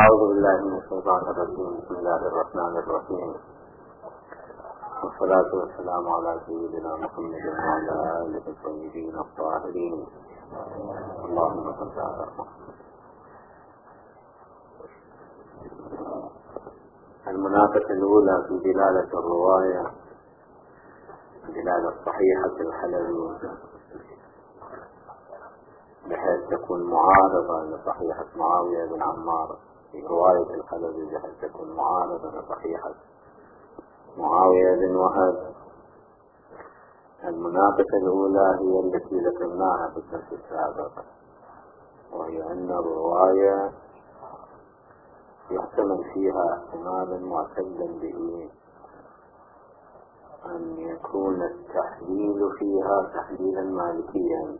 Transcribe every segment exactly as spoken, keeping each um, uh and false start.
أعوذ بالله من الشيطان الرجيم. بسم الله الرحمن الرحيم، والصلاة والسلام على سيدنا محمد وعلى آله الطيبين الطاهرين. اللهم صل على محمد. المناقشة الأولى في دلالة الرواية، دلالة صحيحة الحلبي بحيث تكون معارضة لصحيحة معاوية بن عمار، في رواية الحلبي بحيث تكون معارضة لصحيحة معاوية بن وهب. المناقشة الأولى هي التي ذكرناها في الدرس السابق، وهي أن الرواية يحتمل فيها احتمالا معتدا به أن يكون التحليل فيها تحليلا مالكيا،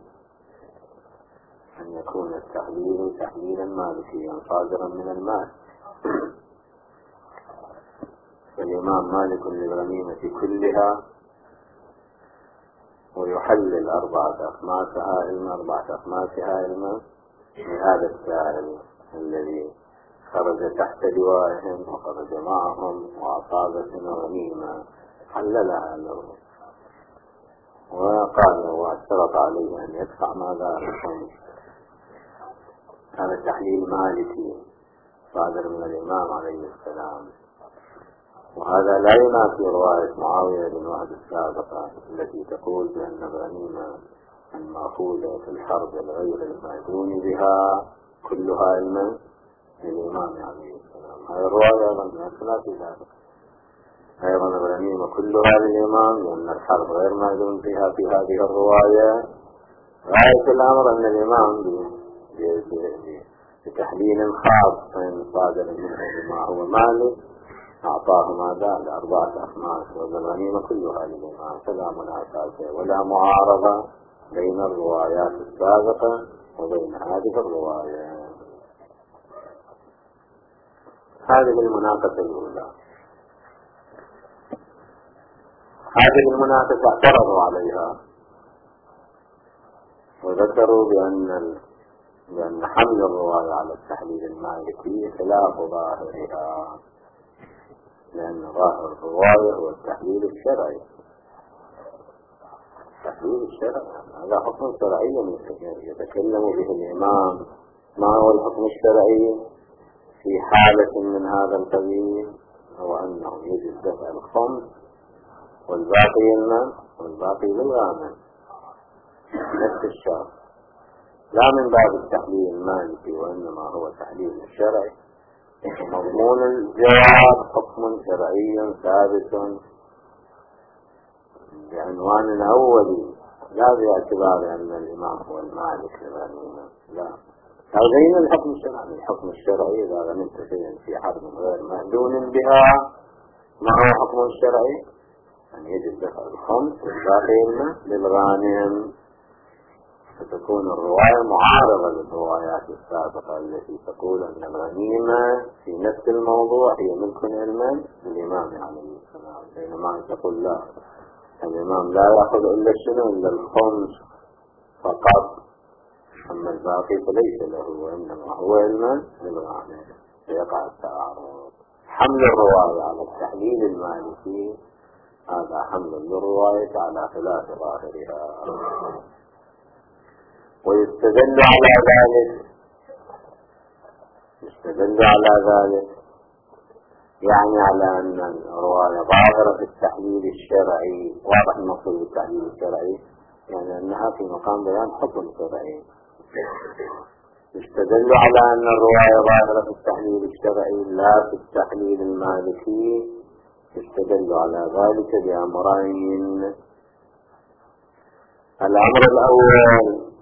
أن يكون التحليل تحليلا مالكيا صادرا من المال. فالإمام مالك للغنيمة كلها ويحلل أربعة أخماس هائلة أربعة أخماس هائلة لهذا السائل الذي خرج تحت لوائهم وخرج معهم وأصابت غنيمة، حللها له وقال واشترط عليه أن يدفع ماذا الخمس. هذا تحليل مالكي صادر من الإمام عليه السلام، وهذا لا ينافي رواية معاوية بن وهب السابقة التي تقول بأن الغنيمة المأخوذة في الحرب الغير المأذون بها كلها علما للإمام عليه السلام. هذه الرواية أيضا لا في ذلك، أيضا الغنيمة كلها للإمام لأن الحرب غير مأذون بها في هذه الرواية. غاية الأمر أن الإمام بتحليل خاص صادر منه بما هو مالك أعطاه ماذا لأربعة أخماس، والغنيمة كلها للإمام، فلا منافاة ولا معارضة بين الروايات السابقة وبين هذه الرواية. هذه المناقشة الأولى. هذه المناقشة اعترضوا عليها وذكروا بأن بأن حمل الرواية على التحليل المالكي خلاف ظاهرها، لأن ظاهر الرواية هو التحليل الشرعي. التحليل الشرعي هذا حكم شرعي يتكلم به الإمام. ما هو الحكم الشرعي في حالة من هذا القبيل؟ هو أنه يجب دفع الخمس والباقي لمن؟ والباقي للغانم، نفس الشرط، لا من باب التحليل المالكي وإنما هو تحليل الشرعي. مضمون الجواب حكم شرعي ثابت بعنوان أولي، لا باعتبار أن الإمام هو المالك للغنيمة، لا. هذين الحكم الشرعي. الحكم الشرعي إذا غنمت شيئا في حرب غير مأذون بها، ما هو حكم الشرعي؟ أن يجب دفع الخمس والباقي للغانم. فتكون الرواية معارضة للروايات السابقة التي تقول أن الغنيمة في نفس الموضوع هي ملك علما للإمام عليه السلام، بينما تقول لا، الإمام لا يأخذ إلا الشنو إلا الخمس فقط، أما الباقي فليس له وإنما هو علما للغانم، فيقع التعارض. حمل الرواية على التحليل المالكي هذا حمل للرواية على خلاف ظاهرها. ويستدل على ذلك يستدل على ذلك يعني على أن الرواية ظاهرة في التحليل الشرعي. واضح المقصود بالتحليل الشرعي يعني أنها في مقام بيان حكم شرعي. يستدل على أن الرواية ظاهرة في التحليل الشرعي لا في التحليل المالكي. يستدل على ذلك بأمرين. الأمر الأول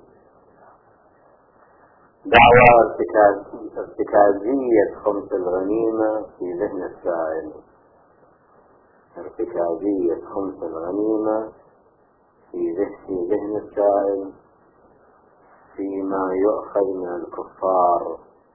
دعوى ارتكازية خمس الغنيمة في ذهن السائل. ارتكازية خمس الغنيمة في ذهن السائل فيما يؤخذ من الكفار.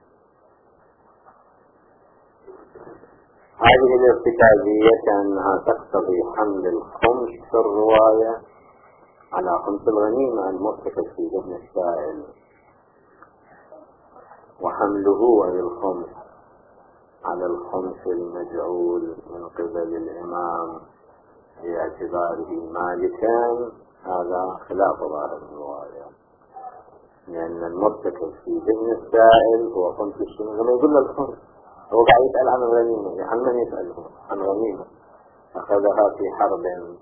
هذه الارتكازية كأنها تقتضي حمل الخمس في الرواية على خمس الغنيمة المؤتكد في ذهن السائل، وحمله أي الخمس على الخمس المجعول من قبل الإمام باعتباره مالكا هذا خلاف ظاهر الرواية، لأن المرتكب في ذهن السائل هو خمس الشنو. لما يقول له الخمس هو قاعد يسأل عن الغنيمة، عن من يسأله؟ عن غنيمة أخذها في حرب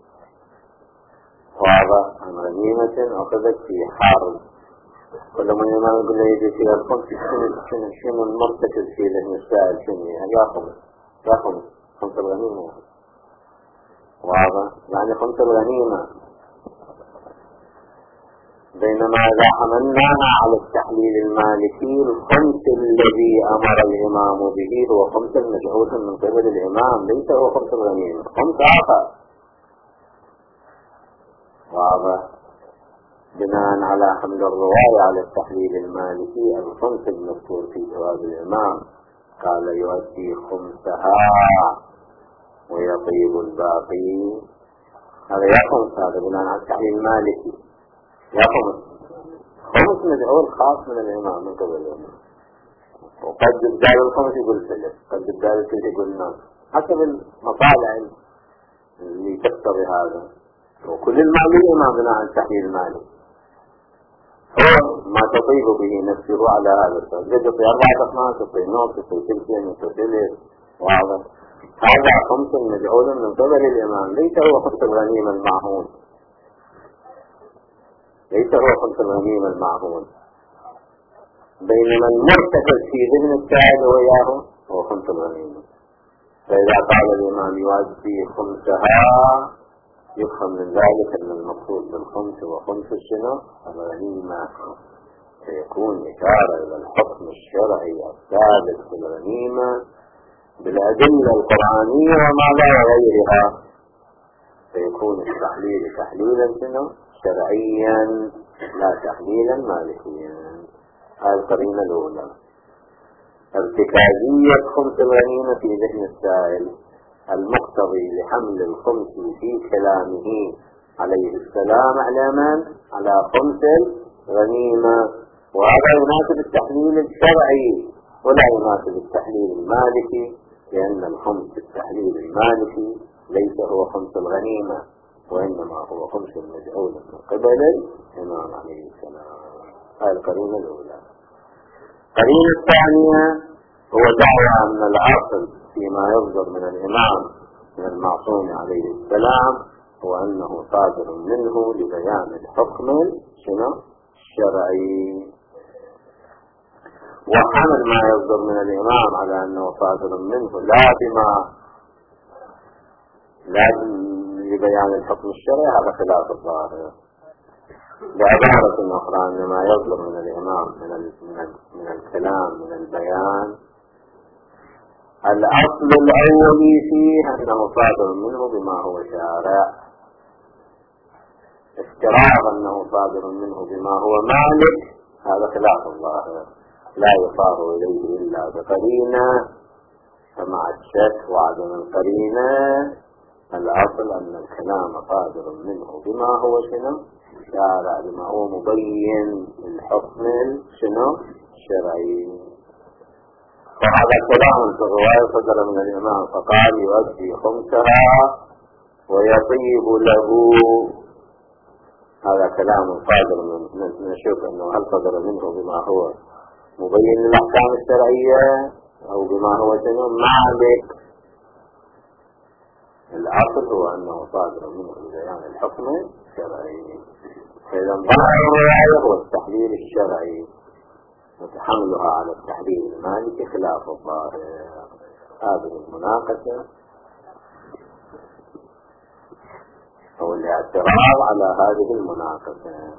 واضح، عن غنيمة أخذت في حرب. كل من الإمام يقول له يجي فيها الخمس شنو شنو المرتكب في ذهن السائل شنو يا خمس يا خمس خمس الغنيمة واضح، يعني خمس الغنيمة. بينما إذا حملناها على التحليل المالكي الخمس الذي أمر الإمام به هو خمس المجعول من قبل الإمام، ليس هو خمس الغنيمة، خمس آخر واضح. بناء على حمل الرواية على التحليل المالكي الخمس المذكور في جواب الإمام قال يؤدي خمسها ويطيب الباقي، هذا يا خمس، هذا بناء على التحليل المالكي يا خمس، خمس مجعول خاص من الإمام من قبل الإمام. وقد بدال الخمس يقول ثلث، قد بدال الثلث يقول نصف، حسب المطالع اللي تقتضي هذا. وكل المالية ما بناء على التحليل المالي هو ما تطيب به نفسه على هذا السبب. يجب في أربعة أخماس يطيب نصف يطيب ثلثين يطيب ثلث واضح. هذا خمس مجعول من قبل الإمام، ليس هو خمس الغنيمة المعهود، ليس هو خمس الغنيمة المعهود. بينما المرتكب في ذهن السائل وياه هو خمس الغنيمة. فإذا قال الإمام يؤدي خمسها يفهم من ذلك أن المقصود بالخمس وخمس الشنو الغنيمة، فيكون إشارة إلى الحكم الشرعي الثابت في الغنيمة بالأدلة القرآنية وما لا غيرها، فيكون التحليل تحليلا شنو شرعيا لا تحليلا مالكيا. هذه القرينة الأولى. ارتكازية خمس الغنيمة في ذهن السائل المقتضي لحمل الخمس في كلامه عليه السلام على من؟ على خمس الغنيمة، وهذا يناسب التحليل الشرعي ولا يناسب التحليل المالكي، لأن الخمس في التحليل المالكي ليس هو خمس الغنيمة وإنما هو خمس المجعول من قبل الإمام عليه السلام. هذه القرينة الأولى. القرينة الثانية هو دعوى أن الأصل فيما يصدر من الإمام من المعصوم عليه السلام هو أنه صادر منه لبيان الحكم شنو الشرعي، وحمل ما يصدر من الإمام على أنه صادر منه لا بما لا لبيان الحكم الشرعي، هذا خلاف الظاهر. بعبارة أخرى أن ما يصدر من الإمام من, من, من الكلام من البيان الأصل الأولي فيه أنه صادر منه بما هو شارع، افتراض أنه صادر منه بما هو مالك هذا خلاف الظاهر، لا يصار إليه إلا بقرينة. فمع الشك وعدم القرينة الأصل أن الكلام صادر منه بما هو شنو شارع، بما هو مبين الحكم شنو الشرعي. وهذا كلام في الرواية صدر من الإمام فقال يؤدي خمسها ويطيب له، هذا كلام صادر من نشوف أنه هل صدر منه بما هو مبين للأحكام الشرعية أو بما هو شنو مالك. الأصل هو أنه صادر منه ببيان الحكم الشرعي. فإذا ظاهر الرواية هو التحليل الشرعي وتحملها على التحليل المالكي خلاف الظاهر. هذه المناقشة أو الاعتراض على هذه المناقشة.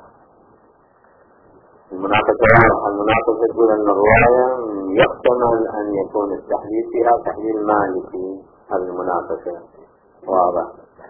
المناقشة المناقشة تقول أن الرواية يحتمل أن يكون التحليل فيها تحليل مالكي. هذه المناقشة واضح.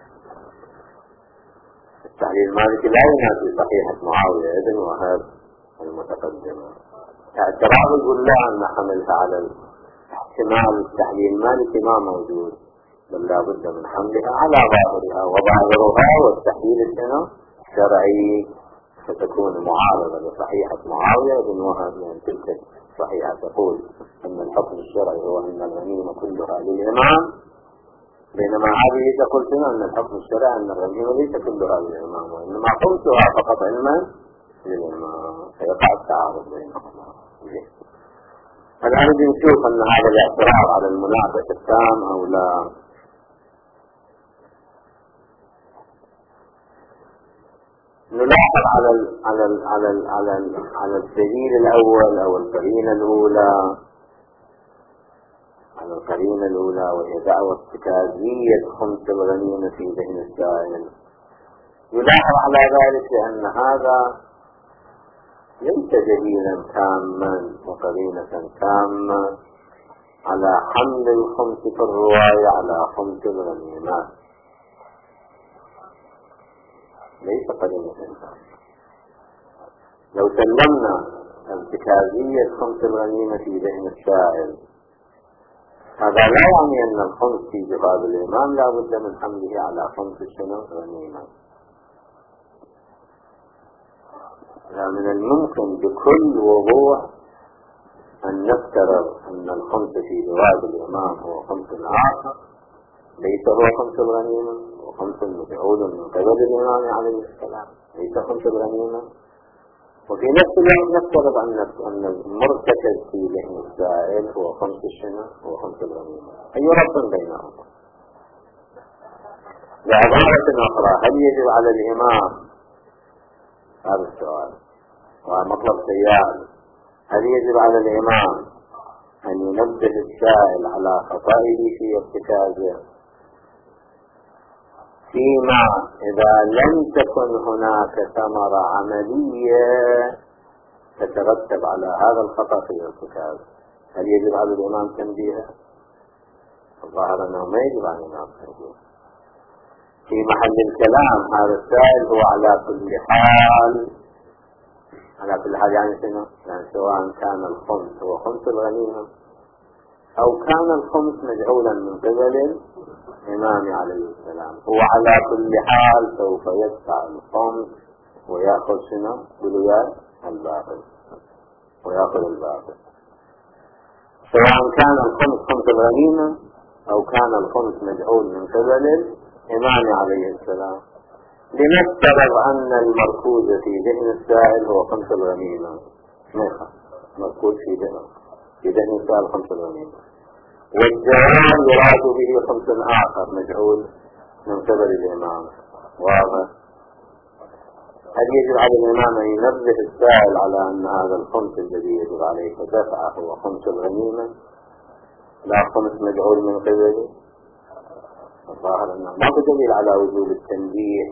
التحليل المالكي لا ينافي صحيحة معاوية ابن وهب المتقدمة. اعتراض يقول لا أن حملها على احتمال التحليل المالكي ما موجود، بل لا بد من حملها على ظاهرها، وظاهرها والتحليل الشرعي فتكون معارضة لصحيحة معاوية بن وهب، يعني تلك صحيحة تقول أن الحكم الشرعي هو أن الغنيمة كلها للإمام، بينما هذه تقول لنا أن الحكم الشرعي أن الغنيمة ليس كلها للإمام، وإنما خمسها فقط علما للإمام، فيقع التعارض بينهما. الآن نشوف أن هذا الاعتراض على المناقشة التام أو لا. نلاحظ على ال على ال على ال على ال على الدليل الأول أو القرينة الأولى، على القرينة الأولى وهي دعوة ارتكازية خمس الغنيمة في ذهن السائل. يلاحظ على ذلك أن هذا ليس دليلا تاما وقرينة تامة على حمل الخمس في الرواية على خمس الغنيمات، ليس قرينة تامة. لو سلمنا ارتكازية خمس الغنيمة في ذهن السائل، هذا لا يعني أن الخمس في جواب الإمام لا بد من حمله على خمس السنة غنيمة. لا، من الممكن بكل وضوح أن نفترض أن الخمس في جواب الإمام هو خمس آخر ليس هو خمس الغنيمة، وخمس مفعول من قبل الإمام عليه السلام ليس خمس الغنيمة، وفي نفس الوقت نفترض أن أن المرتكز في ذهن السائل هو خمس السنة وخمس الغنيمة. أي ربط بينهما؟ بعبارة أخرى، هل يجب على الإمام، هذا السؤال ومطلب سيال، هل يجب على الإمام أن ينبه السائل على خطئه في ارتكازه فيما إذا لم تكن هناك ثمرة عملية تترتب على هذا الخطأ في الارتكاز؟ هل يجب على الإمام تنبيهه؟ الظاهر أنه ما يجب على الإمام تنبيهه. في محل الكلام هذا السائل هو على كل حال، على كل حال يعني شنو؟ يعني سواء كان الخمس هو خمس الغنيمة أو كان الخمس مجعولا من قبل الإمام عليه السلام، هو على كل حال سوف يدفع الخمس ويأخذ شنو؟ بليات الباقي، ويأخذ الباقي سواء كان الخمس خمس الغنيمة أو كان الخمس مجعول من قبل الإمام عليه السلام. لنفترض أن المركوز في ذهن السائل هو خمس الغنيمة، نخ مركوز في ذهن في ذهن السائل خمس الغنيمة، والجواب يراد به خمس آخر مجعول من قبل الإمام. واضح؟ هل يجب على الإمام أن ينبه السائل على أن هذا الخمس الذي يجب عليه دفعه هو خمس الغنيمة لا خمس مجعول من قبله؟ الظاهر أنه ما بدليل على وجوب التنبيه.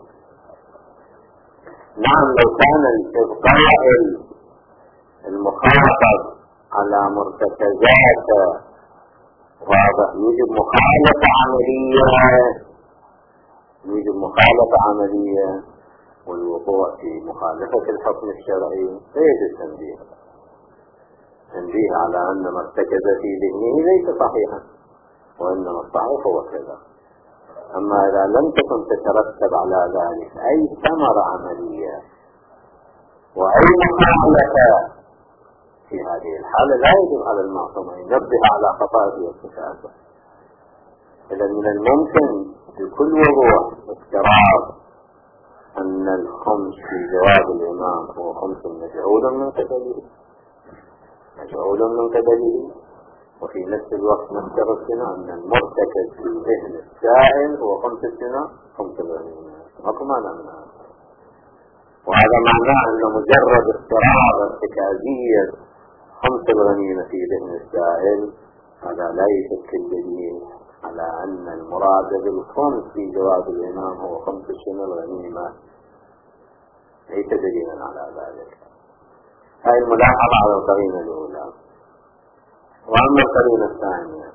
نعم، لو كان الإبقاء المخاطب على مرتكزات واضح يوجب مخالفة عملية، يوجب مخالفة عملية والوقوع في مخالفة الحكم الشرعي، ليس التنبيه تنبيه على أن ما ارتكز في ذهنه ليس صحيحا، وإنما الصحيح هو كذا. أما إذا لم تكن تترتب على ذلك أي ثمرة عملية وأي مخالفة، في هذه الحالة لا يجب على المعصوم أن ينبه على خطأه وارتكابه. إذا من الممكن بكل وضوح افتراض أن الخمس في جواب الإمام هو خمس مجعول من قبله، مجعول من قبله، وفي نفس الوقت نفترض سنة أن المرتكز في ذهن السائل هو خمس سنة خمس الغنيمة. ماكو معنى من هذا، وهذا معناه أن مجرد افتراض ارتكازية خمس الغنيمة في ذهن السائل هذا لا يشكل دليل على أن المراد بالخمس في جواب الإمام هو خمس سنة الغنيمة، ليس دليلا على ذلك. هذه الملاحظة على القرينة الأولى. وأما القرينة الثانية،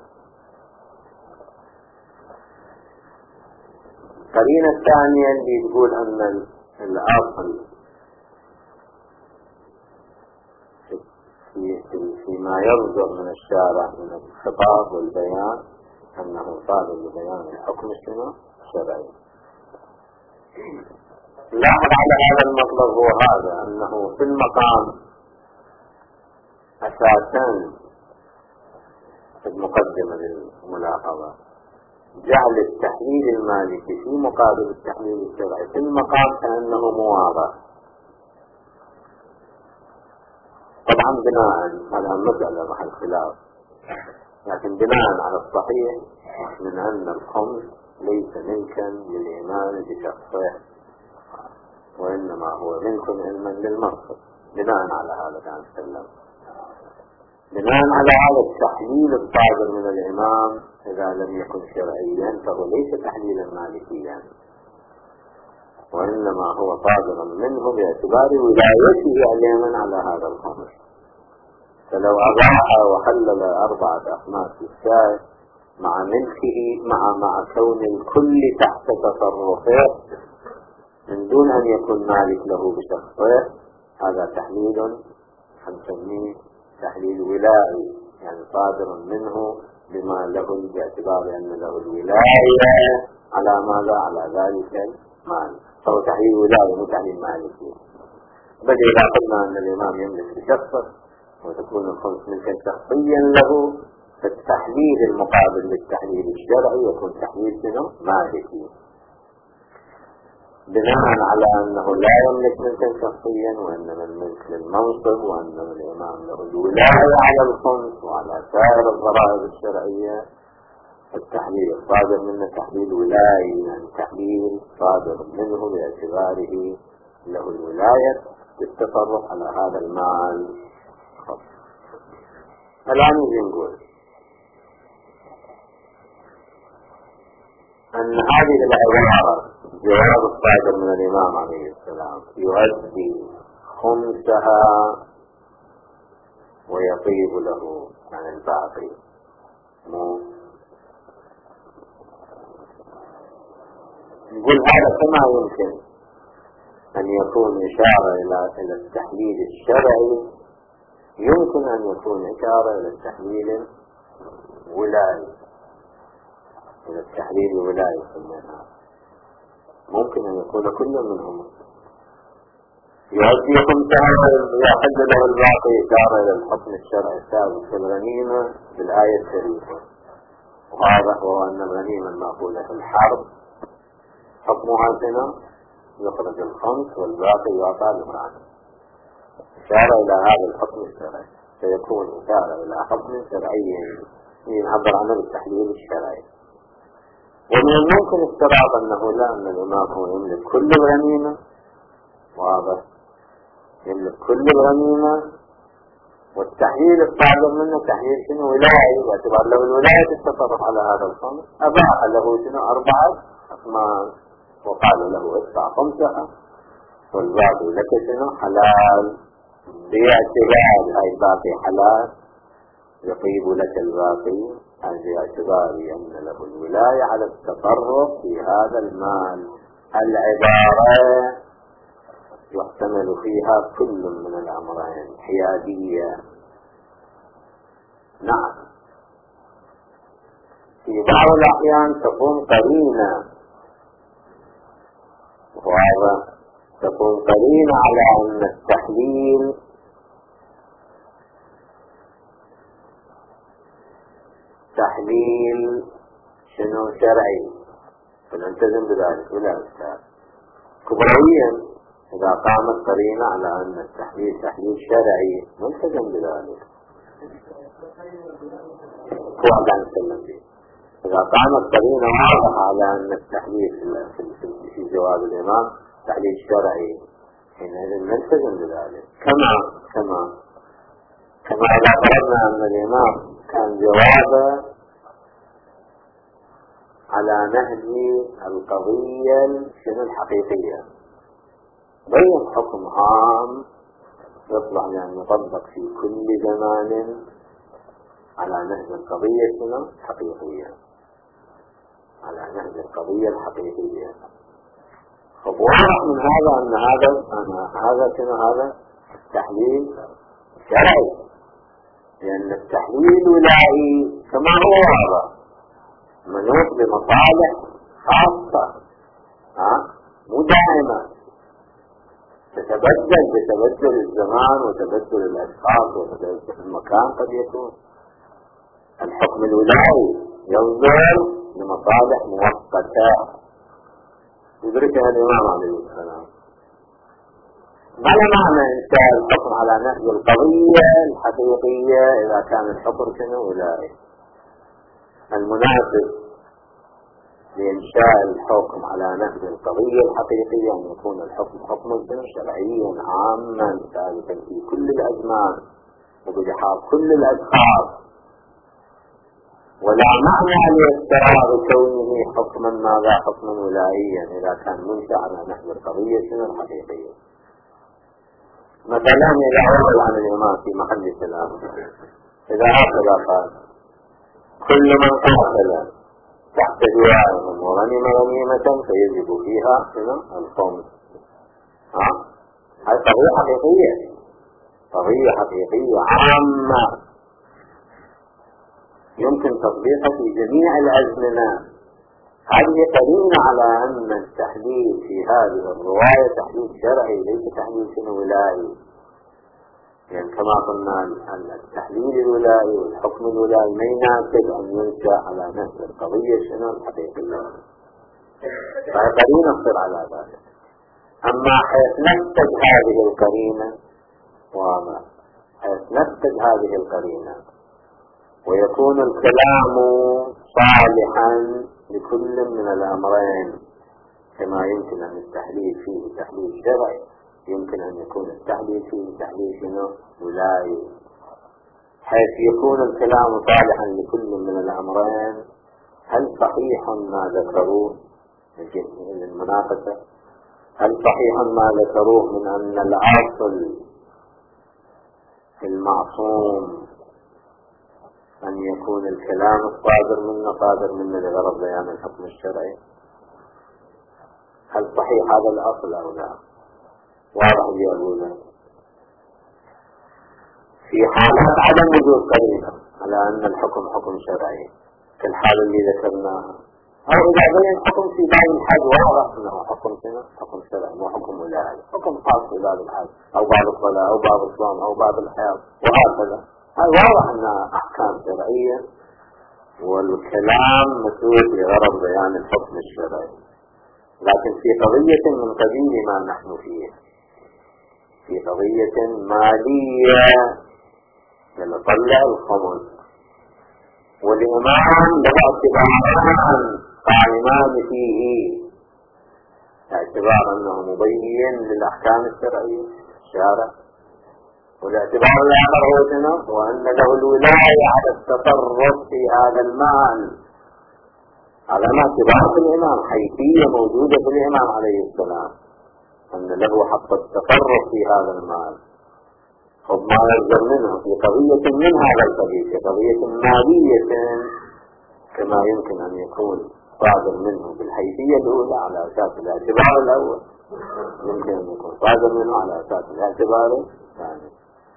القرينة الثانية اللي تقول أن الأصل فيما يصدر من الشارع من الخطاب والبيان أنه صادر لبيان الحكم الشرعي. لاحظ على هذا المطلب هو هذا، أنه في المقام أساسا في المقدمة للملاحظة جعل التحليل المالكي في مقابل التحليل الشرعي في المقام كأنه مواضع. طبعا بناء على مسألة محل خلاف، لكن بناء على الصحيح من أن الخمس ليس ملكا للإمام بشخصه، وإنما هو ملك علما للمنصب. بناء على هذا كان سلم، بناء على هذا التحليل الصادر من الإمام إذا لم يكن شرعيا فهو ليس تحليلا مالكيا، وإنما هو صادر منه باعتبار ولايته علما على هذا الخمس. فلو أضاع وحلل أربعة أخماس الشاي مع ملكه مع مع كون الكل تحت تصرفه من دون أن يكون مالك له بشخصه، هذا تحليل نسميه تحليل ولائي، يعني صادر منه بما له باعتبار أن له الولاية على ماذا؟ على ذلك المال. فهو تحليل ولائي مو تحليل مالكي. بل إذا قلنا أن الإمام يملك بشخصه وتكون الخمس ملكا شخصيا له، فالتحليل المقابل للتحليل الشرعي يكون تحليل شنو؟ مالكي، بناء على أنه لا يملك ملكا شخصيا وإنما الملك للمنصب، وأنما الإمام له الولاية على الخمس وعلى سائر الضرائب الشرعية. التحليل الصادر منه تحليل ولائي، يعني تحليل صادر منه باعتباره له الولاية للتصرف على هذا المال. الآن نجي نقول أن هذه العبارة جواب الصادر من الإمام عليه السلام يؤدي خمسها ويطيب له عن الباقي. مو نقول هذا كما يمكن أن يكون إشارة إلى إلى التحليل الشرعي، يمكن أن يكون إشارة إلى التحليل الولائي، إلى التحليل الولائي في المنهج. ممكن أن يكون كل منهم يؤدي خمسها ويحل له الباقي، إشارة إلى الحكم الشرعي الثابت في الغنيمة بالآية الشريفة. وهذا هو أن الغنيمة المأخوذة في الحرب حكمها سنة يخرج الخمس والباقي يعطى للغنم. إشارة إلى هذا الحكم الشرعي، سيكون إشارة إلى حكم شرعي يعبر عنه بالتحليل الشرعي. ومن الممكن افتراض أنه لا، أن الإمام هو يملك كل الغنيمة، واضح، يملك كل الغنيمة، والتحليل الصادر منه تحليل شنو؟ ولاية، باعتبار له الولاية تتصرف على هذا الخمس. أباح له شنو؟ أربعة أخماس، وقال له ادفع خمسها والباقي لك شنو؟ حلال، باعتبار هاي الباقي حلال يطيب لك الباقي، باعتبار أن له الولاية على التصرف في هذا المال. العبارة يحتمل فيها كل من الأمرين، حيادية. نعم، في بعض الأحيان تكون قرينة، وهذا تكون قرينة على أن التحليل تحليل شنو؟ شرعي، فنلتزم بذلك ولا أستاذ. كبرويا إذا قامت قرينة على أن التحليل تحليل شرعي نلتزم بذلك. هو عن سلم به. إذا قامت قرينة واضحة على أن التحليل في, في جواب الإمام تحليل شرعي، حينئذ نلتزم بذلك. كما كما كما إذا فرضنا أن الإمام كان جوابه على نهج القضية شنو الحقيقية، بين حكم عام يطلع أن يطبق في كل زمان على نهج القضية شنو الحقيقية، على نهج القضية الحقيقية. فواضح من هذا أن هذا أن هذا شنو؟ هذا التحليل شرعي، لأن التحليل ولائي كما هو واضح منوط بمصالح خاصة، ها مو دائما. تتبدل بتبدل الزمان وتبدل الأشخاص وتبدل المكان. قد يكون الحكم الولاي ينظر لمصالح مؤقتة يدركها الإمام عليه السلام. ما معنى إنشاء الحكم على نهج القضية الحقيقية إذا كان الحكم شنو ولاي؟ المناسب لإنشاء الحكم على نهج القضية الحقيقية أن يكون الحكم حكما شرعيا عاما ثابتا في كل الأزمان وبلحاظ كل الأشخاص، ولا معنى لاستراء كونه حكما ماذا حكما ولائيا إذا كان منشأ على نهج القضية شنو الحقيقية. مثلا إذا عرض عن الإمام في محل السلام إذا هكذا قال كل من قاتل تحت لواء وغنم غنيمة فيجب فيها الخمس. هذه قضية حقيقية، قضية حقيقية عامة يمكن تطبيقها في جميع الأزمنة. هذه قرينة على أن التحليل في هذه الرواية تحليل شرعي ليس تحليل شنو ولائي. يعني كما قلنا التحليل الولائي والحكم الولائي ما يناسب أن ينشأ على نهج القضية شنو الحقيقية، فهي قرينة تصير على ذلك. أما حيث نفتج هذه القرينة واضح، حيث نفتج هذه القرينة ويكون الكلام صالحا لكل من الأمرين، كما يمكن أن التحليل فيه تحليل شرعي يمكن أن يكون التحليل فيه تحليل شنو ولاي، حيث يكون الكلام صالحا لكل من الأمرين. هل صحيح ما ذكروه من المناقشة؟ هل صحيح ما ذكروه من أن الأصل المعصوم أن يكون الكلام الصادر منه صادر منه لغرض بيان الحكم الشرعي؟ هل صحيح هذا الأصل أو لا؟ واضح يقولون في حالات عدم وجود قرينة على أن الحكم حكم شرعي كالحالة اللي ذكرناها، أو إذا بين الحكم في باب الحج واضح أنه حكم شنو حكم شرعي مو حكم ولاية، حكم خاص في باب الحج أو باب الصلاة أو باب الصوم أو باب الحياة وهكذا. هذا واضح أنها أحكام شرعية والكلام مسؤول لغرض بيان الحكم الشرعي. لكن في قضية من قبيل ما نحن فيه، في قضية مالية لنطلع الخمس والإمام له اعتباران قائمان فيه، اعتبار أنه مبين للأحكام الشرعية الشارع، والاعتبار الآخر هو شنو؟ وأن له الولاية على التصرف في هذا المال على ما اعتبار في الإمام، حيثية موجودة في الإمام عليه السلام أن له حق التصرف في هذا المال. خذ ما يصدر منه في قضية من هذا القبيل، في قضية مالية كما يمكن أن يكون صادر منه بالحيثية الأولى على أساس الاعتبار الأول، يمكن أن يكون صادر منه على أساس الاعتبار الثاني.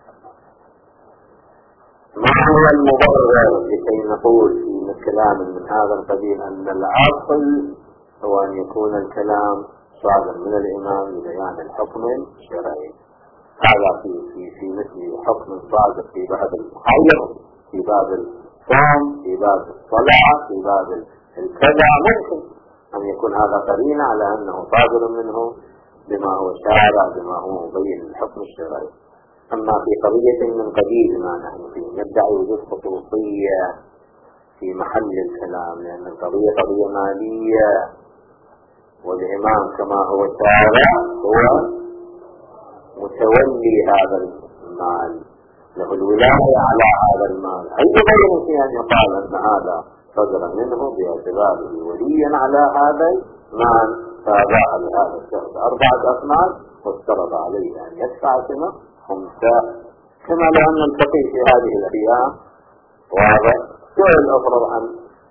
ما هو المبرر لكي نقول في كلام من هذا القبيل أن الأصل هو أن يكون الكلام صادر من الإمام لبيان الحكم الشرعي؟ هذا في في في مثل حكم صادر في باب الحيض، في باب الصوم، في باب الصلاة، في باب الكذا، ممكن أن يكون هذا قرينة على أنه صادر منه بما هو شارع بما هو مبين الحكم الشرعي. أما في قضية من قبيل ما نحن فيه ندعي وجود خصوصية في محل الكلام، لأن القضية قضية مالية والإمام كما هو شارع هو متولي هذا المال، له الولاية على هذا المال. أي غير في أن يقال أن هذا صدر منه باعتباره وليا على هذا المال، فباع لهذا الشخص أربعة أثمان وافترض عليه أن يدفع سنة خمسة. كما لو أن نلتقي في هذه الأيام واضح سؤال أفرض عن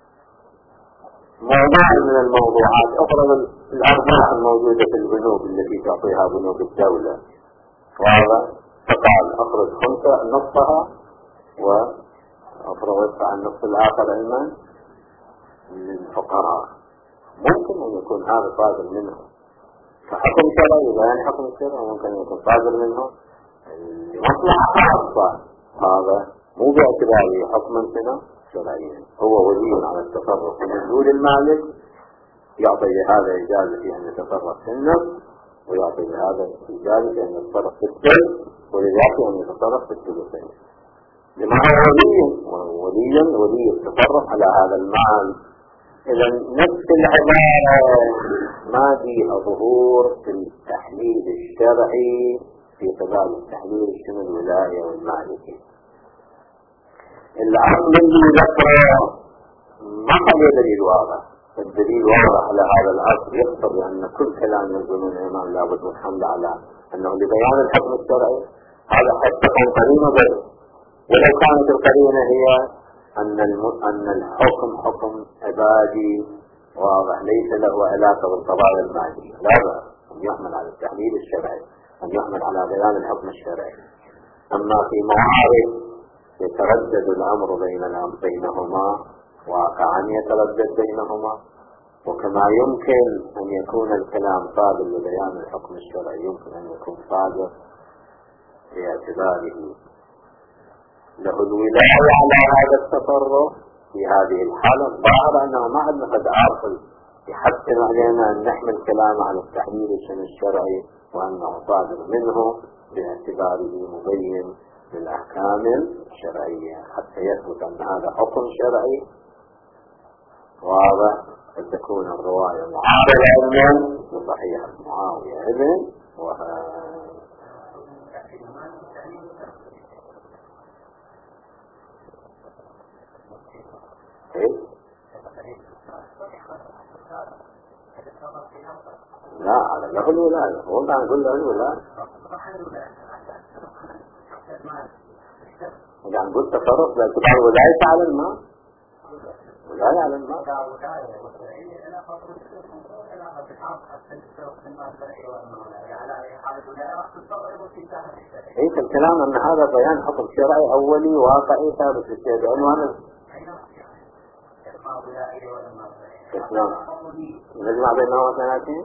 موضوع من الموضوعات، أفرض الأرباح الموجودة في البنوك التي تعطيها بنوك الدولة واضح، فقال أخرج خمسة نصفها وأفرض ادفع النصف الآخر علما للفقراء. ممكن أن يكون هذا صادر منه فحكم شرعي بيان حكم الشرع ممكن يكون صادر منه لمصلحة خاصة، هذا مو باعتباره حكما شرعيا. هو ولي على التصرف في نزول المالك، يعطي لهذا إجازة في أن يتصرف في النصف، ويعطي لهذا إجازة في أن يتصرف في الثلث، ولذلك أن يتصرف في الثلثين. لما هو ولي وليا ولي يتصرف على هذا المال. إذا نفس العبارة ما فيها ظهور في التحليل الشرعي في قبال التحليل شنو الولاية والمالكية. العقل اللي ذكره ما عليه دليل واضح. الدليل واضح على هذا العقل يقتضي أن كل كلام ينزل من الإمام لابد من حمله على أنه لبيان الحكم الشرعي. هذا قد تكون قرينة بس، ولو كانت القرينة هي أن أن الحكم حكم عبادي واضح ليس له علاقة بالقضايا المالية، لا بأس أن يحمل على التحليل الشرعي، أن يحمل على بيان الحكم الشرعي. أما في معارض يتردد الأمر بين الأمر بينهما، واقعا يتردد بينهما، وكما يمكن أن يكون الكلام صادر لبيان الحكم الشرعي يمكن أن يكون صادر باعتباره له الولاية على هذا التصرف. في هذه الحالة ظاهر أنه ما عندنا قد عاقل يحتم علينا أن نحمل كلامه على التحليل الشرعي وأنه صادر منه باعتباره مبين للأحكام الشرعية حتى يثبت أن هذا حكم شرعي واضح. قد تكون الرواية معارضة لصحيح معاوية ابن وها لا على له الولاية. هو كان يقول له الولاية، يعني نقول تصرف باعتبار ولاية على الماء، ولاية على الماء. ليس الكلام أن هذا بيان حكم شرعي أولي واقعي ثابت في الشيء بعنوان الإسلام. نجمع بينهما اثنين.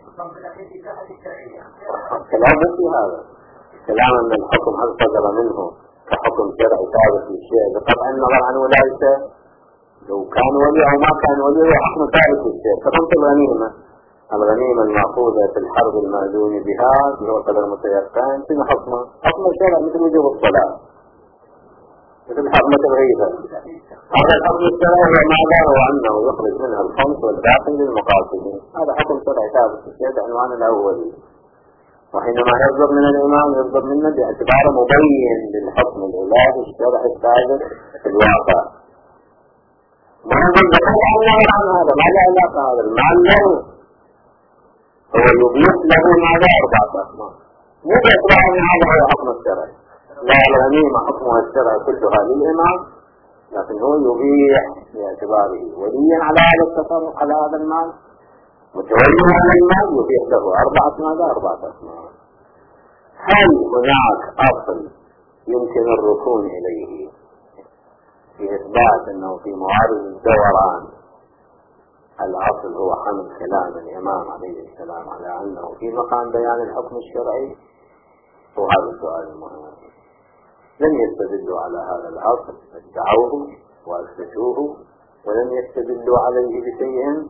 كلام في هذا كلام أن الحكم هل صدر منه كحكم شرعي ثابت في الشيء بقطع النظر عن ولايته، لو كان ولي أو ما كان ولي هو حكم ثابت في الشيء. كفهمت الغنيمة الغنيمة المأخوذة في الحرب المأذون بها اللي هو قدر متيقن شنو حكمه؟ حكم الشرع مثل وجوب الصلاة، مثل حرمة الغيبة. هذا الحكم الشرعي هو ما ظهر عنه يخرج منها الخمس والباقي للمقاصدين. هذا حكم شرعي ثابت في الشيء بعنوان الأولي. وحينما يصدر من الإمام يصدر منه باعتباره مبين للحكم الإلهي الشرعي الثابت في الواقع. ما نقول بخير عن هذا ما له علاقة. هذا المال له هو يبيح له ماذا أربعة أسماء، مو باعتبار أن هذا هو حكم الشرعي. لا الغنيمة حكمها الشرعي كلها للإمام، لكن هو يبيح باعتباره وليا على هذا التصرف على هذا المال، متولي على المال يبيح له أربعة ماذا أربعة أسماء. هل هناك أصل يمكن الركون إليه في إثبات أنه في معارض الدوران الأصل هو حمل كلام الإمام عليه السلام على أنه في مقام بيان الحكم الشرعي؟ وهذا السؤال المهم. لم يستدلوا على هذا الأصل، ادعوه وأثبتوه ولم يستدلوا عليه بشيء.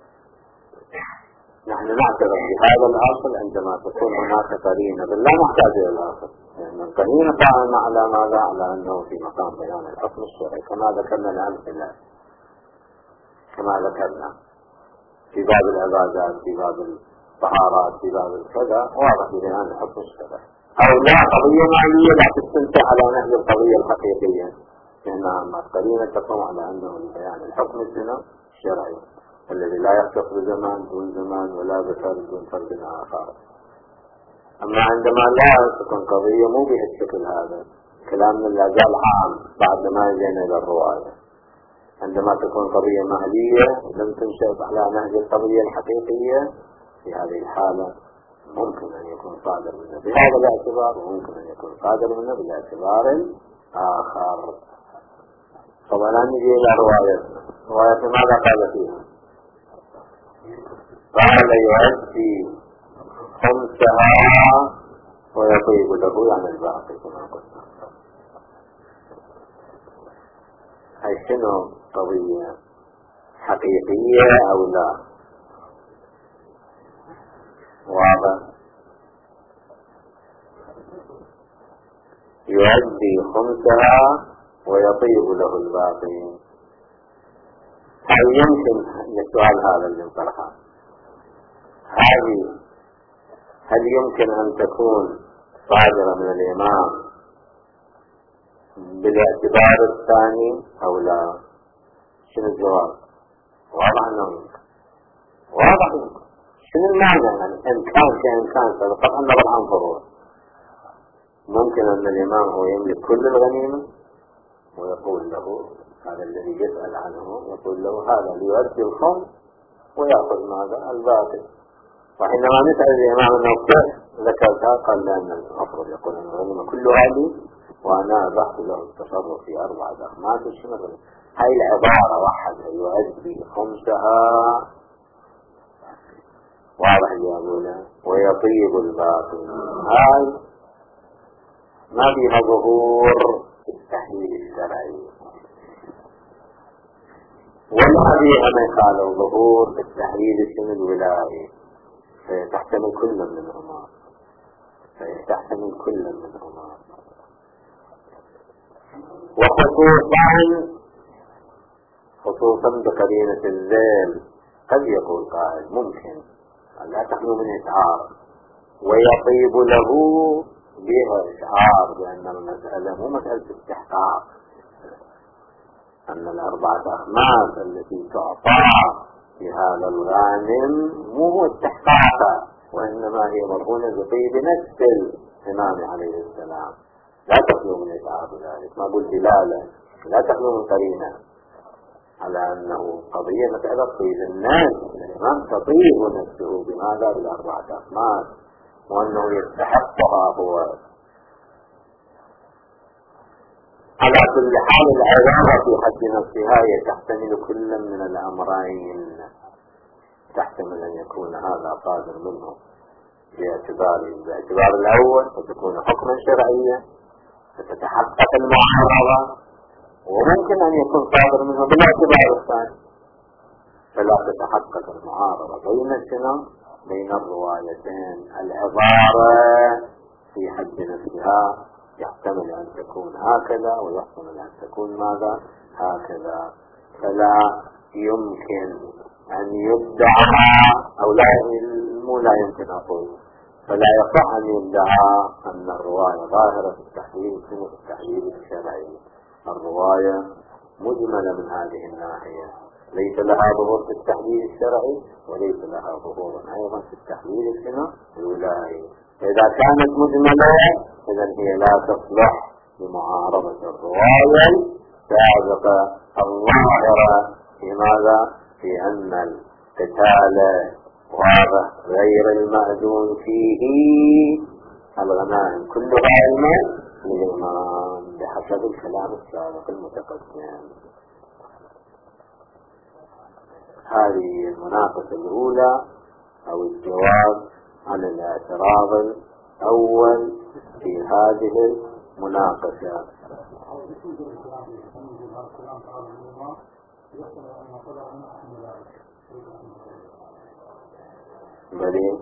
نحن نعترف بهذا الأصل عندما تكون هناك قرينة، بل لا نحتاج إلى الأصل، لأن القرينة قائمة على ماذا؟ على أنه في مقام بيان الحكم الشرعي كما ذكرنا الأمثلة، كما ذكرنا في باب العبادات، في باب الطهارات، في باب الكذا واضح بيان الحكم الشرعي. أو لا قضية مالية لا تستمتع على نهج القضية الحقيقية، لأنها أما القرينة تقوم على أنه بيان الحكم الشرعي الذي لا يختص بزمان دون زمان ولا بفرد دون فرد آخر. أما عندما لا تكون قضية مو بهالشكل هذا، كلامنا لا زال عام بعد ما يجينا إلى الرواية. عندما تكون قضية مالية لم تنشأ على نهج القضية الحقيقية، في هذه الحالة ممكن أن يكون صادر منه بهذا الاعتبار، وممكن أن يكون صادر منه بالاعتبار آخر. طبعا نجي إلى رواية رواية ماذا قال فيها؟ قال يؤدي خمسها ويطيب له يعني الباقي كما قلنا. هاي شنو قضية حقيقية أو لا؟ واضح. يؤدي خمسها ويطيب له الباقي. هل يمكن للسؤال هذا اللي انطرحه، هذه هل يمكن أن تكون صادرة من الإمام بالاعتبار الثاني أو لا؟ شنو الجواب؟ واضح أنه يمكن. واضح يمكن. شنو المعنى؟ يعني إن كان كإن كان طبعا نظر عن فروع. ممكن أن الإمام هو يملك كل الغنيمة ويقول له هذا الذي يسأل عنه، يقول له هذا ليؤدي الخمس ويأخذ ماذا؟ الباقي. وحينما نسأل الإمام أنه كيف ذكرتها قال لأن المفروض يقول أن الغنيمة كلها لي وأنا أبحث له التصرف في أربعة أخماس. شنو هاي العبارة واحدة يؤدي خمسها، واضح يا أبونا، ويطيب الباقي. هاي ما فيها ظهور التحليل الشرعي ولا فيها ما يقال ظهور التحليل الولايي، فيتحتمل كل منهما فيتحتمل كل منهما. وخصوصا خصوصا بقرينة الذيل قد يقول قائل ممكن لا تخلو من إشعار ويطيب له بها إشعار بأن المسألة مو مسألة استحقاق، أن الأربعة أخماس التي تعطى في هذا الغانم مو هو استحقاقها، وإنما هي مرهونة بطيب نفس الإمام عليه السلام. لا تخلو من إشعار ذلك، ما أقول دلالة، لا تخلو من قرينة على أنه قضية مسألة طيب الناس. الإمام تطيب نفسه بماذا؟ بالأربعة أخماس، وأنه يستحقها هو. على كل حال العبارة في حد نفسها هي تحتمل كل من الأمرين. تحتمل أن يكون هذا صادر منه باعتبار باعتبار الأول فتكون حكما شرعيا فتتحقق المعارضة، وممكن أن يكون صادر منه بالاعتبار الثاني فلا تتحقق المعارضة بين الشنو بين الروايتين. العبارة في حد نفسها يحتمل أن تكون هكذا ويحتمل أن تكون ماذا؟ هكذا. فلا يمكن أن يدعى أو لا مو لا يمكن أقول فلا يصح أن يدعى أن الرواية ظاهرة التحليل في التحليل الشرعي. الرواية مجملة من هذه الناحية، ليس لها ظهور في التحليل الشرعي وليس لها ظهور أيضا في التحليل الولايي. فإذا كانت مجملة إذن هي لا تصلح لمعارضة الرواية السابقة الظاهرة في ماذا؟ في أن القتال واضح غير المأذون فيه الغنائم كلها علما للإمام بحسب الكلام السابق المتقدم. هذه المناقشة الأولى أو الجواب عن الاعتراض الأول في هذه المناقشة. بلي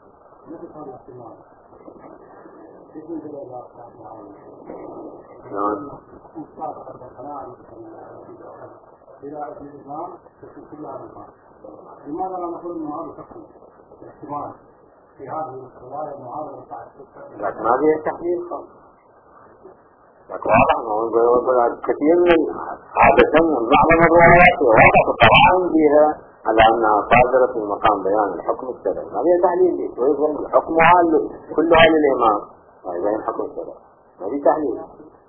شلون؟ لماذا لا نقول انه هذا تحصل الاحتمال في هذه الروايه المعارضه بتاعت لكن ما فيها تحليل خاص. لكن واضح انه كثير من عادة من معظم الروايات واضح القرآن فيها على انها صادرة في مقام بيان الحكم الشرعي، ما فيها تحليل ليه ويظن الحكم كلها للإمام ويبين الحكم الشرعي، ما فيه تحليل.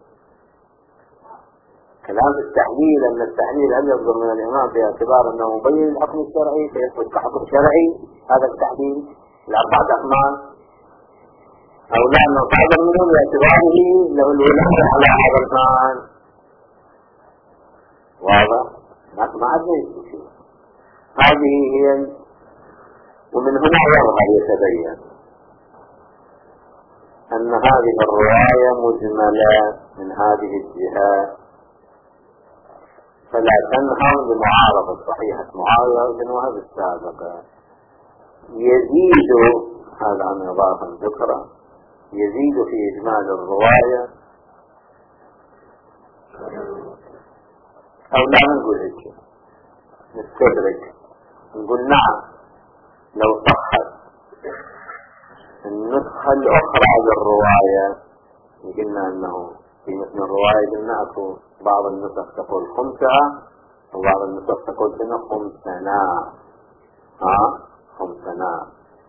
كلام التحليل أن التحليل هل يصدر من الإمام باعتبار أنه مبين الحكم الشرعي فيثبت كحكم شرعي هذا التحليل الأربعة أقماص، أو لا أنه صادر منه باعتباره له الولاية على هذا المعنى. واضح؟ ما أدري شيء. هذه هي ومن هنا يظهر يتبين أن هذه الرواية مجملة من هذه الجهة، فلا تنهض بمعارضة صحيحة معاوية بن وهب السابقة. يزيد هذا عن إضافة ذكرى، يزيد في إجمال الرواية أو لا نقول هيك، نستدرك نقول نعم لو صحت النسخة الأخرى للرواية، قلنا أنه في مثل الرواية قلنا أكو بعض النسخ تقول خمسة وبعض النسخ تقول سنة خمسنا، ها خمسنا.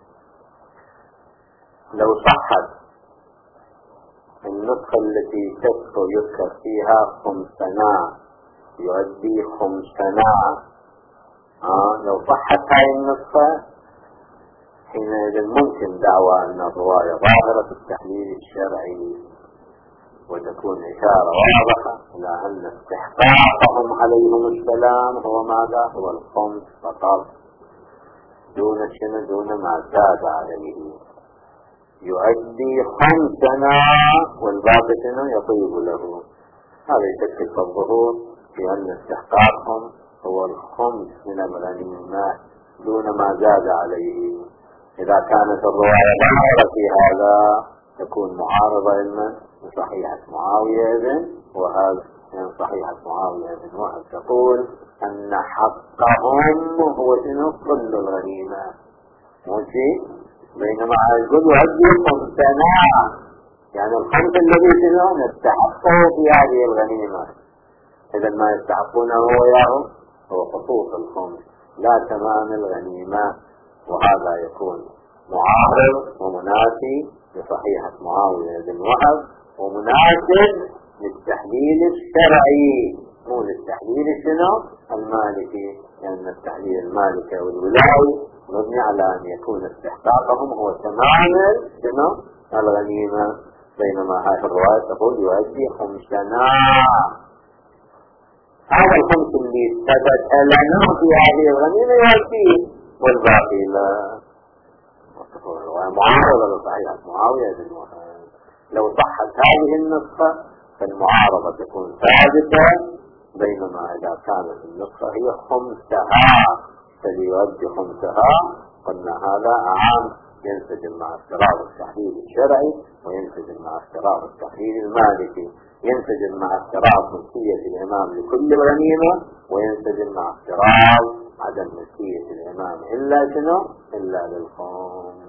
لو صحت النسخة التي تذكر يذكر فيها خمسنا يؤدي خمسنا، ها لو صحت هاي النسخة حينئذ ممكن دعوى أن الرواية ظاهرة التحليل الشرعي، وتكون إشارة واضحة إلى أن استحقاقهم عليهم السلام هو ماذا؟ هو الخمس فقط، دون شنو؟ دون ما زاد عليه، يؤدي خمسنا والباقي شنو؟ يطيب له. هذا يشكل في الظهور في أن استحقاقهم هو الخمس من الغنيمة دون ما زاد عليه. إذا كانت الرواية ظاهرة في هذا تكون معارضة لمن؟ لصحيحة معاوية بن وهب. يعني صحيحة معاوية بن وهب تقول أن حقهم هو شنو؟ كل الغنيمة، موشي، بينما يقول يؤدي خمسنا، يعني الخمس الذي شنو؟ نستحقه في هذه الغنيمة. إذا ما يستحقونه هو ياهو هو خصوص الخمس لا تمام الغنيمة، وهذا يكون معارض ومنافي لصحيحة معاوية بن وهب ومناسب للتحليل الشرعي، مو للتحليل شنو؟ المالكي، لأن يعني التحليل المالكي والولاوي مبني على أن يكون استحقاقهم هو تمام شنو؟ الغنيمة، بينما هذه الرواية تقول يؤدي خمسنا. هذا الخمس اللي ثبت لنا في هذه الغنيمة يؤدي والباقي لا. معارضة لصحيحة معاوية بن وهب. لو صحت هذه النسخة فالمعارضة تكون ثابتة، بينما إذا كانت النسخة هي خمسها فليؤدي خمسها، قلنا هذا عام ينسجم مع افتراض التحليل الشرعي وينسجم مع افتراض التحليل المالكي، ينسجم مع افتراض ملكية الإمام لكل غنيمة، وينسجم مع افتراض عدم ملكية الإمام إلا شنو؟ إلا للخمس.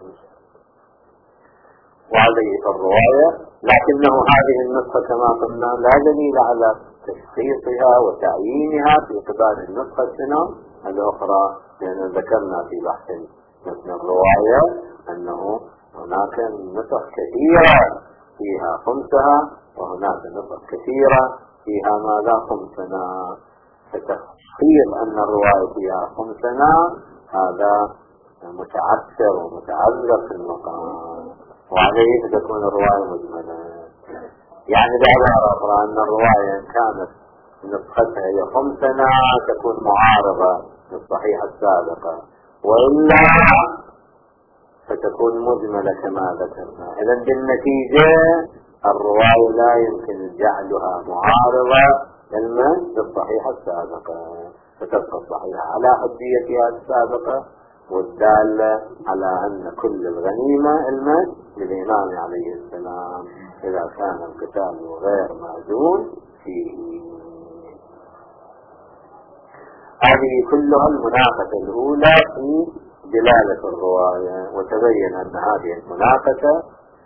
وعليه في الرواية، لكنه هذه النسخة كما قلنا لا دليل على تشخيصها وتعيينها في قبال النسخة شنو؟ الأخرى، لأن ذكرنا في بحث مثل الرواية أنه هناك نسخ كثيرة فيها خمسها وهناك نسخ كثيرة فيها ماذا؟ خمسنا. فتشخيص أن الرواية فيها خمسنا هذا متعثر ومتعذر في المقام، وعليه تكون الرواية مجملة. يعني بعبارة أخرى أن الرواية إن كانت نسختها هي خمسنا تكون معارضة للصحيحة السابقة، وإلا فتكون مجملة كما ذكرنا. إذن بالنتيجة الرواية لا يمكن جعلها معارضة للصحيحة السابقة، فتبقى الصحيحة على حجيتها السابقة والدالة على أن كل الغنيمة المد للإمام عليه السلام إذا كان القتال غير معزول فيه. هذه كلها المناقشة الأولى في دلالة الرواية، وتبين أن هذه المناقشة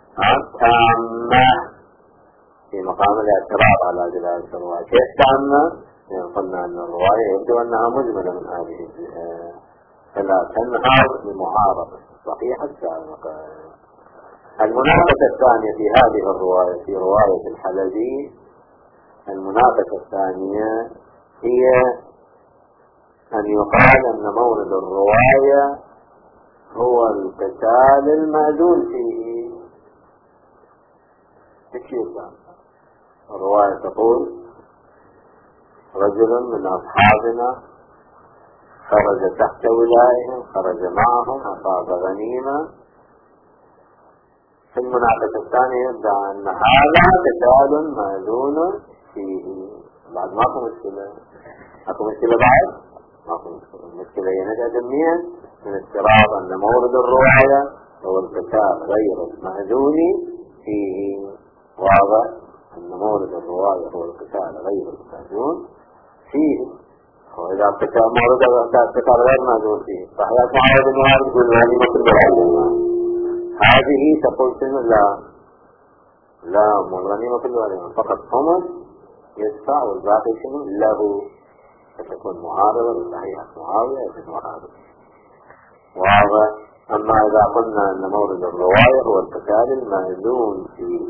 تامة في مقام الاعتراض على دلالة الرواية. كيف تامة؟ يعني قلنا أن الرواية يبدو أنها مجملة من هذه الجهة، فلا تنهض بمعارضة الصحيحة السابقة. المناقشة الثانية في هذه الرواية في رواية الحلبي، المناقشة الثانية هي أن يقال أن مورد الرواية هو القتال المأذون فيه. كيف الرواية تقول رجل من أصحابنا خرج تحت ولائهم، خرج معهم، أصاب غنيمة، في المناقشة الثانية يدعى أن هذا قتال مأذون فيه. بعد ماكو مشكلة، ماكو مشكلة بعد ماكو مشكلة. المشكلة هي نتأدمية من اضطراب أن مورد الرواية هو القتال غير المأذون فيه. واضح أن مورد الرواية هو القتال غير المأذون فيه. وإذا قتال مورد القتال غير المأذون فيه فحياة معاوية بن معاوية يقول غنيمة الغنيمة هذه تقول سنة لا لا مو الغنيمة الغنيمة فقط خمس يدفع والباقي شنو له، فتكون معارضة لصحيحة معاوية يكون معارضة. واضح. أما إذا قلنا أن مورد الرواية هو القتال المأذون فيه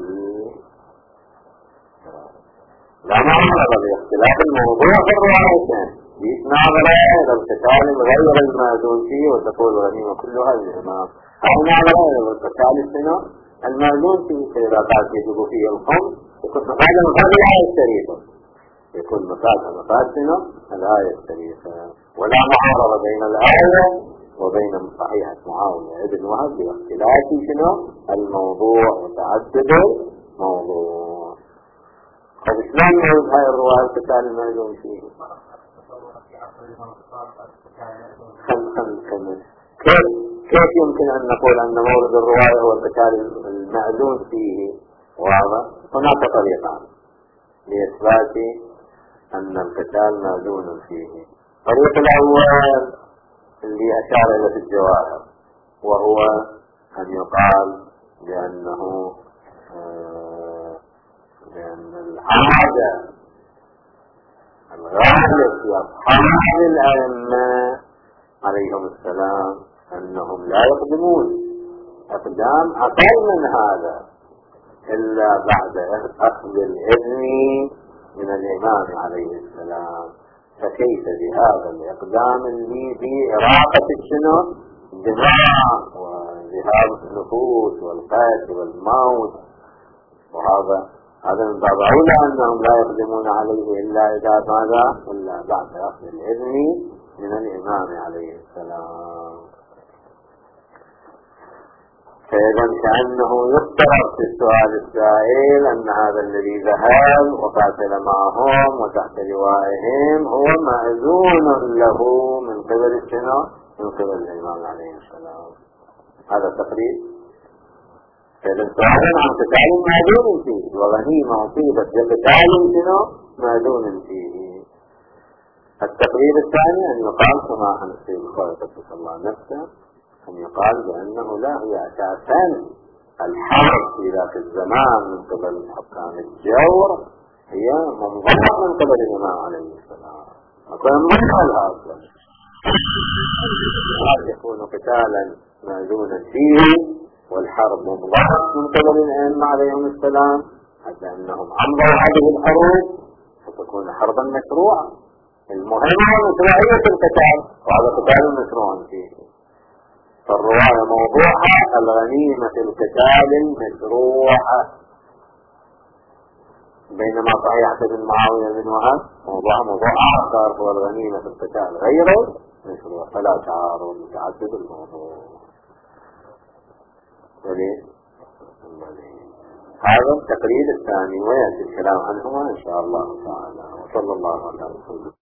لا معارضة لاختلاف الموضوع في الروايتين. يتناظر إلى القتال غير المأذون فيه وتقول الغنيمة كلها للإمام، أو ناظر إلى القتال السنة المأذون فيه. فإذا قال يجب فيه الخمس يكون مفاد مفاد الآية الشريفة، يكون مفاد مفاد سنة الآية الشريفة. ولا معارضة بين الآية وبين صحيحة معاوية ابن وهب باختلاف شنو الموضوع وتعدد الموضوع. طيب شلون نعود هاي الرواية القتال المأذون فيه؟ خل خل خل كيف كيف يمكن أن نقول أن مورد الرواية هو القتال المأذون فيه؟ واضح. هناك طريقان لإثبات أن القتال مأذون فيه. الطريق الأول اللي أشار إلى في الجواهر، وهو أن يقال بأنه آه بأن العادة الغالب في أصحاب الأئمة عليهم السلام أنهم لا يقدمون أقدام أقل من هذا إلا بعد أخذ الإذن من الإمام عليه السلام. فكيف بهذا الإقدام اللي في إراقة الشنو الدماء وذهاب النفوس والقتل والموت، وهذا هذا من باب أولى أنهم لا يقدمون عليه إلا إذا ماذا إلا بعد أخذ الإذن من الإمام عليه السلام. فإذا كأنه يفترض في السؤال السائل أن هذا الذي ذهب وقاتل معهم وتحت لوائهم هو مأذون له من قبل الشنو من قبل الإمام عليه السلام. هذا تقريب. فإذا سؤال عن قتال مأذون فيه وغنيمة أصيبت بقتال شنو مأذون فيه. التقرير الثاني أن يقال كما عن السيد الخالق صلى الله عليه وسلم أن يقال بأنه لا هي أساسا الحرب في ذاك الزمان من قبل حكام الجور هي منظمة من قبل الإمام عليه السلام. أقول منظمة أصلا قد يكون قتالا مأذونا فيه والحرب منظمة من قبل الإمام عليهم السلام حتى أنهم أمضوا هذه الحروب فتكون حربا مشروعة. المهم مشروعية القتال وهذا قتال مشروع فيه. فالرواية موضوعها الغنيمة القتال المشروعة، بينما صحيحة بن معاوية بن وهب موضوعها موضوع آخر هو الغنيمة القتال غير مشروع. فلا تعارض متعدد الموضوع. وليه؟ هذا التقرير الثاني ويأتي الكلام عنهما إن شاء الله تعالى. وصلى الله على وسلم.